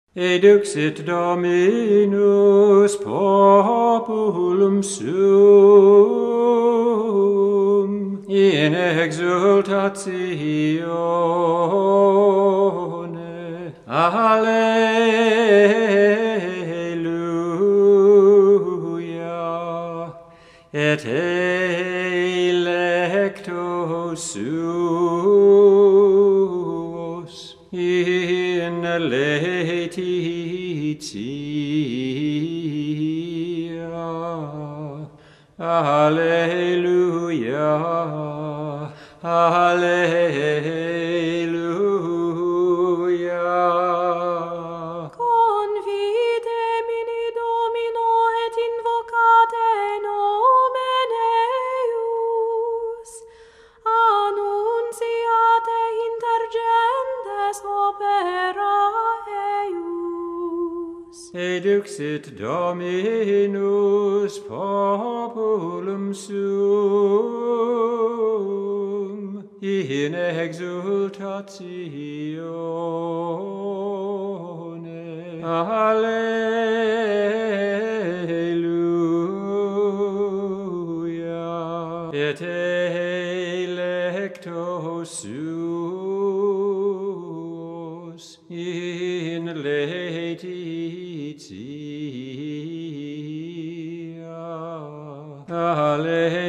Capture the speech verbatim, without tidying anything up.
Eduxit Dominus populum suum in exultatione. Alleluia. Et electos suos in laetitia. Alleluia. Alleluia. Confidem in Domino et invocate nomen eius. Annunciate inter gentes opera eius. Eduxit Dominus populum suum in exultatione. Alleluia. Et electos suos in laetitia. Alleluia.